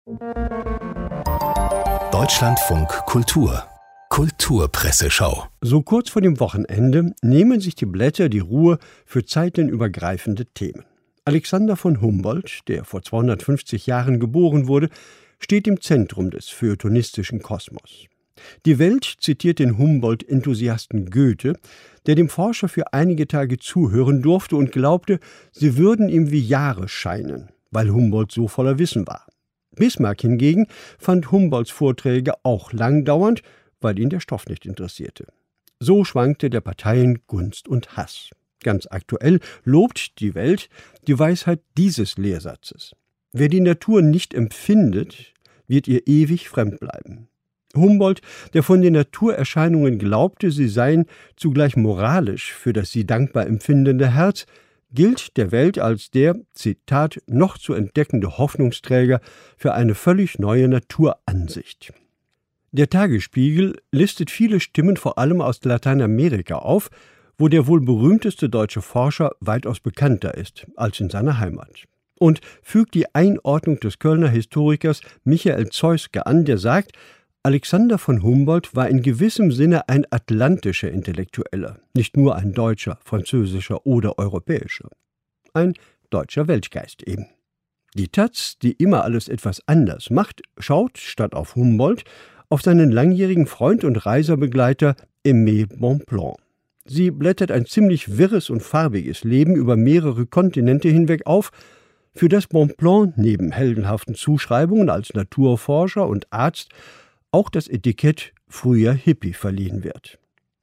Deutschlandfunk Kultur Kulturpresseschau. So kurz vor dem Wochenende nehmen sich die Blätter die Ruhe für zeitenübergreifende Themen. Alexander von Humboldt, der vor 250 Jahren geboren wurde, steht im Zentrum des feuilletonistischen Kosmos. Die Welt zitiert den Humboldt-Enthusiasten Goethe, der dem Forscher für einige Tage zuhören durfte und glaubte, sie würden ihm wie Jahre scheinen, weil Humboldt so voller Wissen war. Bismarck hingegen fand Humboldts Vorträge auch langdauernd, weil ihn der Stoff nicht interessierte. So schwankte der Parteien Gunst und Hass. Ganz aktuell lobt die Welt die Weisheit dieses Lehrsatzes: Wer die Natur nicht empfindet, wird ihr ewig fremd bleiben. Humboldt, der von den Naturerscheinungen glaubte, sie seien zugleich moralisch für das sie dankbar empfindende Herz, gilt der Welt als der, Zitat, noch zu entdeckende Hoffnungsträger für eine völlig neue Naturansicht. Der Tagesspiegel listet viele Stimmen vor allem aus Lateinamerika auf, wo der wohl berühmteste deutsche Forscher weitaus bekannter ist als in seiner Heimat. Und fügt die Einordnung des Kölner Historikers Michael Zeuske an, der sagt, Alexander von Humboldt war in gewissem Sinne ein atlantischer Intellektueller, nicht nur ein deutscher, französischer oder europäischer. Ein deutscher Weltgeist eben. Die taz, die immer alles etwas anders macht, schaut statt auf Humboldt auf seinen langjährigen Freund und Reiserbegleiter Aimé Bonpland. Sie blättert ein ziemlich wirres und farbiges Leben über mehrere Kontinente hinweg auf, für das Bonpland neben heldenhaften Zuschreibungen als Naturforscher und Arzt auch das Etikett früher Hippie verliehen wird.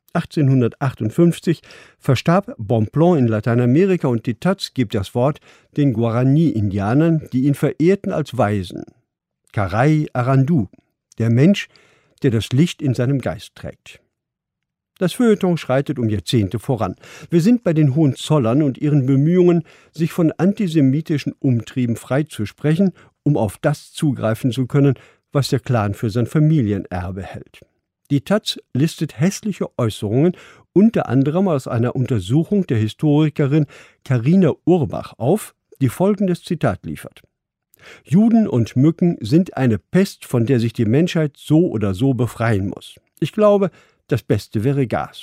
1858 verstarb Bonpland in Lateinamerika und die taz gibt das Wort den Guarani-Indianern, die ihn verehrten als Weisen. Karai Arandu, der Mensch, der das Licht in seinem Geist trägt. Das Feuilleton schreitet um Jahrzehnte voran. Wir sind bei den Hohenzollern und ihren Bemühungen, sich von antisemitischen Umtrieben freizusprechen, um auf das zugreifen zu können, was der Clan für sein Familienerbe hält. Die taz listet hässliche Äußerungen, unter anderem aus einer Untersuchung der Historikerin Carina Urbach auf, die folgendes Zitat liefert: Juden und Mücken sind eine Pest, von der sich die Menschheit so oder so befreien muss. Ich glaube, das Beste wäre Gas.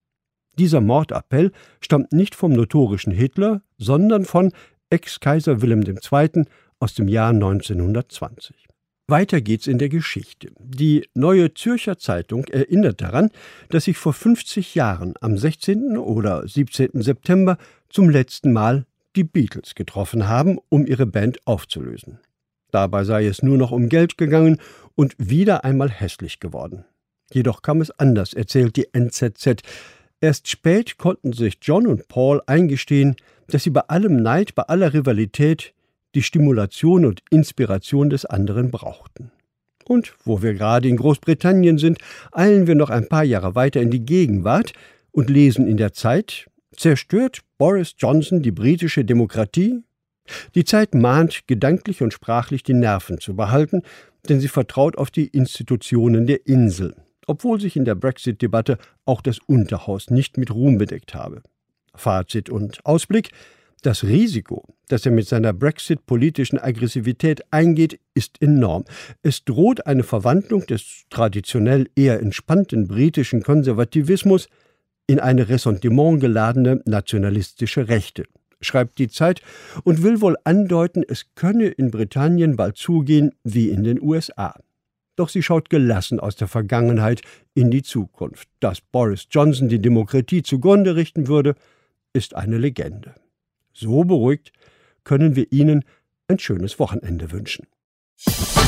Dieser Mordappell stammt nicht vom notorischen Hitler, sondern von Ex-Kaiser Wilhelm II. Aus dem Jahr 1920. Weiter geht's in der Geschichte. Die Neue Zürcher Zeitung erinnert daran, dass sich vor 50 Jahren am 16. oder 17. September zum letzten Mal die Beatles getroffen haben, um ihre Band aufzulösen. Dabei sei es nur noch um Geld gegangen und wieder einmal hässlich geworden. Jedoch kam es anders, erzählt die NZZ. Erst spät konnten sich John und Paul eingestehen, dass sie bei allem Neid, bei aller Rivalität die Stimulation und Inspiration des anderen brauchten. Und wo wir gerade in Großbritannien sind, eilen wir noch ein paar Jahre weiter in die Gegenwart und lesen in der Zeit: Zerstört Boris Johnson die britische Demokratie? Die Zeit mahnt, gedanklich und sprachlich die Nerven zu behalten, denn sie vertraut auf die Institutionen der Insel, obwohl sich in der Brexit-Debatte auch das Unterhaus nicht mit Ruhm bedeckt habe. Fazit und Ausblick: Das Risiko, das er mit seiner Brexit-politischen Aggressivität eingeht, ist enorm. Es droht eine Verwandlung des traditionell eher entspannten britischen Konservativismus in eine ressentimentgeladene nationalistische Rechte, schreibt die Zeit und will wohl andeuten, es könne in Britannien bald zugehen wie in den USA. Doch sie schaut gelassen aus der Vergangenheit in die Zukunft. Dass Boris Johnson die Demokratie zugrunde richten würde, ist eine Legende. So beruhigt können wir Ihnen ein schönes Wochenende wünschen.